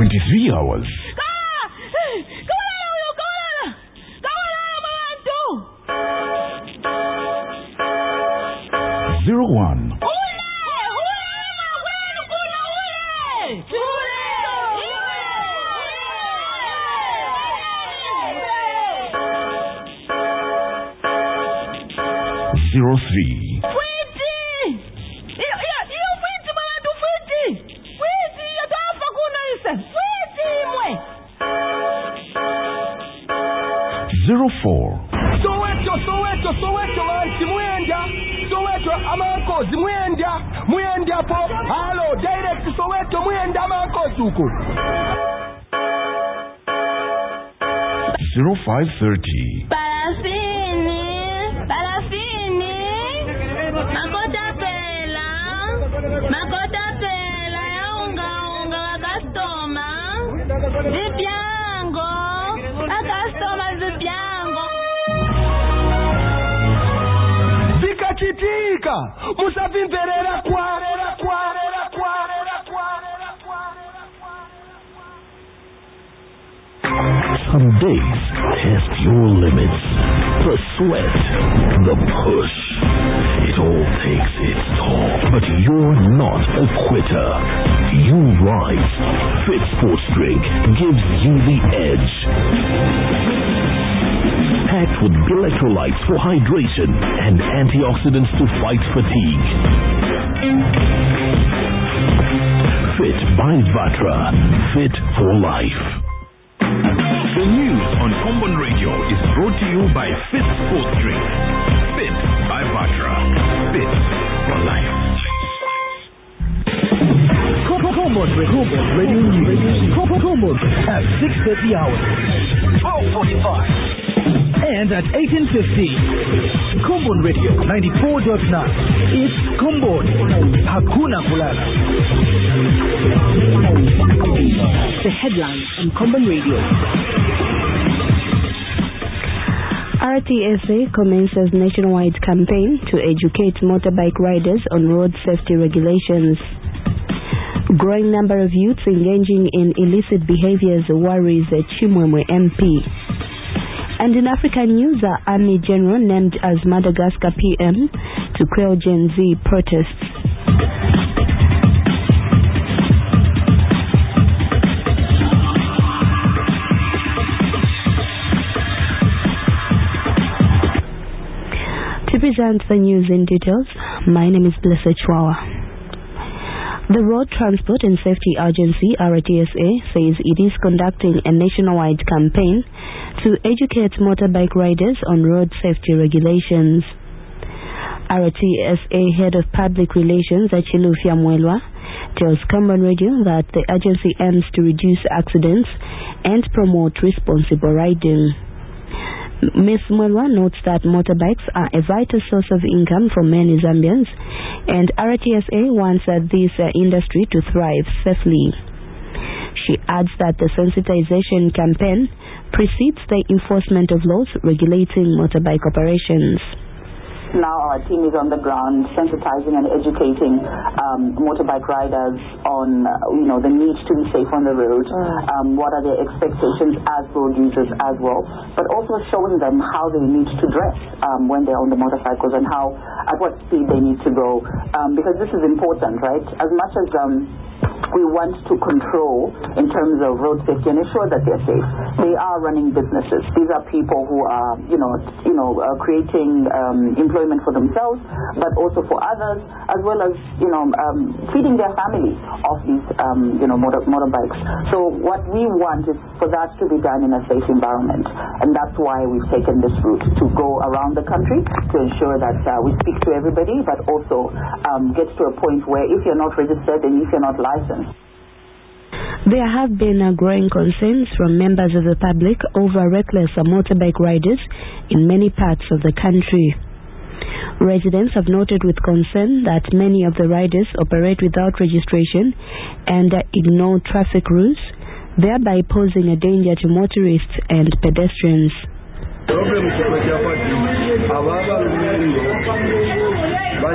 23 hours. 01. 03. 04. Soweto anti mwenda. Soweto amankozi mwenda po. Hello, direct Soweto mwenda amankozi uko. 0530. Parafini. Makota pela ya unga customer. Zipiango. A customer zipiango. Zikachitika. Musavimverera kwa. Some days test your limits. The sweat, the push. It all takes its toll. But you're not a quitter. You rise. Fit Sports Drink gives you the edge. Packed with electrolytes for hydration and antioxidants to fight fatigue. Fit by Vatra. Fit for life. The news on Common Radio is brought to you by Fit Sports Drink. Fit by Vatra. Fit for life. Common Radio News. Common at 6:30 hours, 12:45, and at 18:50. Common Radio 94.9. It's Common. Hakuna Kulala. The headlines on Common Radio. RTSA commences nationwide campaign to educate motorbike riders on road safety regulations. Growing number of youths engaging in illicit behaviors worries Chimwemwe MP. And in African news, the Army General named as Madagascar PM to quell Gen Z protests. To present the news in details, my name is Blessed Chwawa. The Road Transport and Safety Agency, RTSA, says it is conducting a nationwide campaign to educate motorbike riders on road safety regulations. RTSA Head of Public Relations, Achilufia Mwelwa, tells Common Radio that the agency aims to reduce accidents and promote responsible riding. Ms. Mwelwa notes that motorbikes are a vital source of income for many Zambians, and RTSA wants this industry to thrive safely. She adds that the sensitization campaign precedes the enforcement of laws regulating motorbike operations. Now our team is on the ground sensitizing and educating motorbike riders on the need to be safe on the road, what are their expectations as road users as well, but also showing them how they need to dress when they're on the motorcycles and at what speed they need to go, because this is important, right? As much as we want to control in terms of road safety and ensure that they're safe, they are running businesses. These are people who are creating employment for themselves, but also for others, as well as feeding their families off these motorbikes. So what we want is for that to be done in a safe environment, and that's why we've taken this route to go around the country to ensure that we speak to everybody, but also get to a point where if you're not registered and if you're not licensed. There have been growing concerns from members of the public over reckless motorbike riders in many parts of the country. Residents have noted with concern that many of the riders operate without registration and ignore traffic rules, thereby posing a danger to motorists and pedestrians. Problem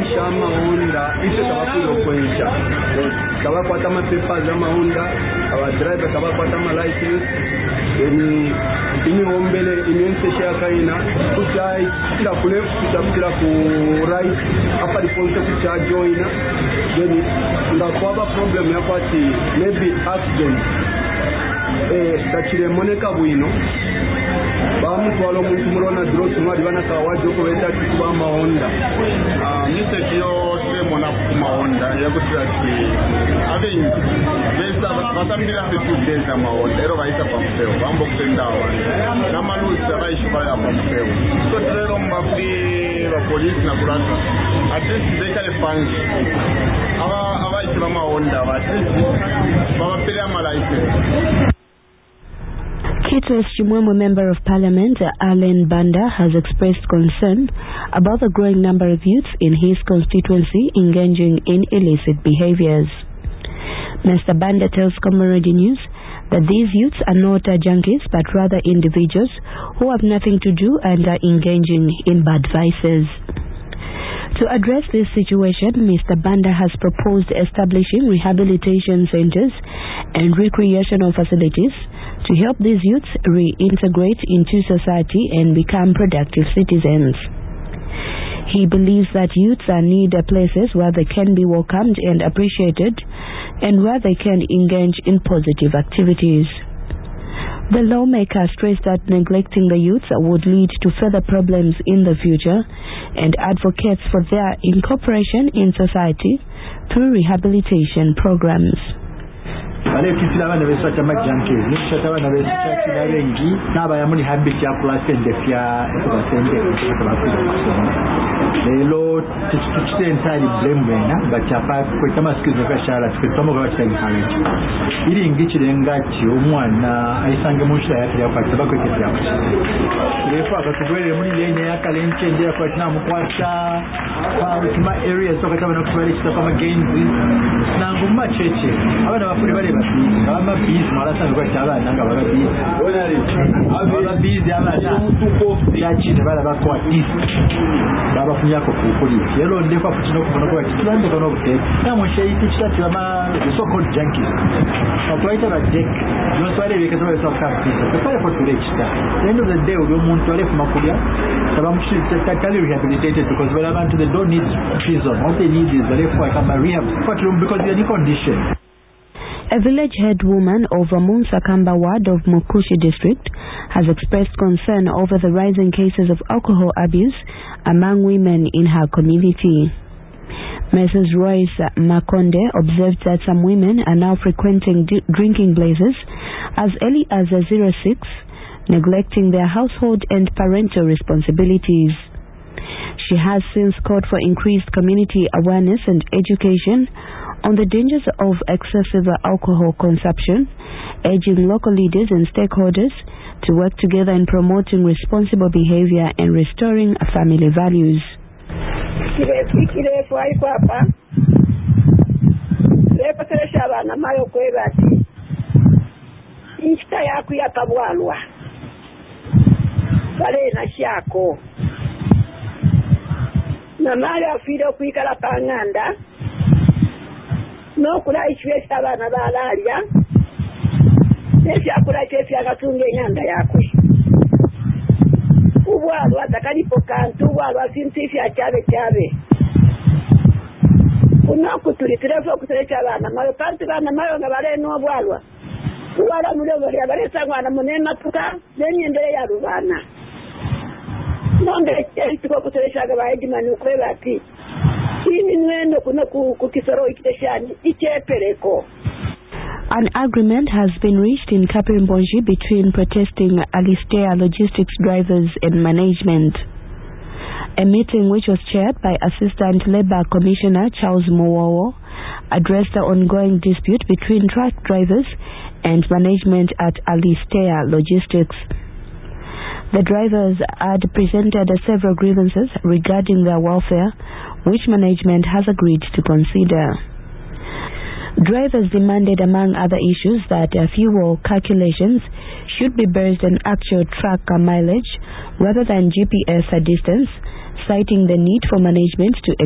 shama Honda ite tabakulo kwensha tabakwata amapepa za mahonda abadriver tabakwata ama license ini ombele imense shakaina kuchai kila kule kuchapira ku right apa diponte kucha joina then ndakwaba problem yakwati maybe accident tachire moneka bwino bamutwalo muntu murona dross mwali bana kawajo ko beta kuba mahonda nisekio mona mahonda yakutati avenyi besa batambira petudeza mahonda ero baita pamfeo bambo kutenda abantu namalusi abayishibaya pamfeo so lero mbafi ba police na kurata atleast bekale fans abayishibaya mahonda babapele amalicense. Kitwes Chimwemwe Member of Parliament Allen Banda has expressed concern about the growing number of youths in his constituency engaging in illicit behaviors. Mr. Banda tells Comrade News that these youths are not junkies but rather individuals who have nothing to do and are engaging in bad vices. To address this situation, Mr. Banda has proposed establishing rehabilitation centers and recreational facilities to help these youths reintegrate into society and become productive citizens. He believes that youths need places where they can be welcomed and appreciated and where they can engage in positive activities. The lawmaker stressed that neglecting the youths would lead to further problems in the future and advocates for their incorporation in society through rehabilitation programs. Wale kitila bana beso chama janke ni chata bana beso chakila bengi na ba yamuni habit ya placende fya placende kwa lelo tuchitentali blame na bachapa kwetama skizo ka shala tukitomo kwa chitani kale ili ngichire ngati omwana aisange munsha yake yakwa tabako kiti yakwa lefa akatubwele muri yenye yakalenche ndia kwa tina mukwasa kwa kima areas tokataba na kubali chita kama gains na nguma cheche abana bafuri bale ama busy marasa kwa chala nanga bagabi aba busy abana yachine bala bakwa baba kunyako kukuli yelo ndefa kutino kubona kwa kitulande kono bute na mushe itichata ma so called junkies akwaita ba deck no swale bikazo so kapita kwa for tulechita end of the day umuntu ale kumakulia sababu totally rehabilitated because when abantu they don't need prison what they need is a life kama rehab because they are in condition. A village head woman of Munsakamba ward of Mukushi district has expressed concern over the rising cases of alcohol abuse among women in her community. Mrs. Royce Makonde observed that some women are now frequenting drinking places as early as 06, neglecting their household and parental responsibilities. She has since called for increased community awareness and education on the dangers of excessive alcohol consumption, urging local leaders and stakeholders to work together in promoting responsible behavior and restoring family values. No kula ishwe sabana balalia nesi akula chefi akatunge nyanda yakwe ubwalwa takalipo kantu ubwalwa simtifi achabe kuna kutulitirefa kuterecha abana mayo kantu bana mayo ngabale no ubwalwa mulebo ya bale sangwana munema tuka nenye mbere ya rubana nonde ekituko kuterecha gabaye manu kwebati. An agreement has been reached in Kapirimbonji between protesting Alistea logistics drivers and management. A meeting which was chaired by Assistant Labour Commissioner Charles Mowowo addressed the ongoing dispute between truck drivers and management at Alistea Logistics. The drivers had presented several grievances regarding their welfare, which management has agreed to consider. Drivers demanded, among other issues, that fuel calculations should be based on actual truck mileage rather than GPS distance, citing the need for management to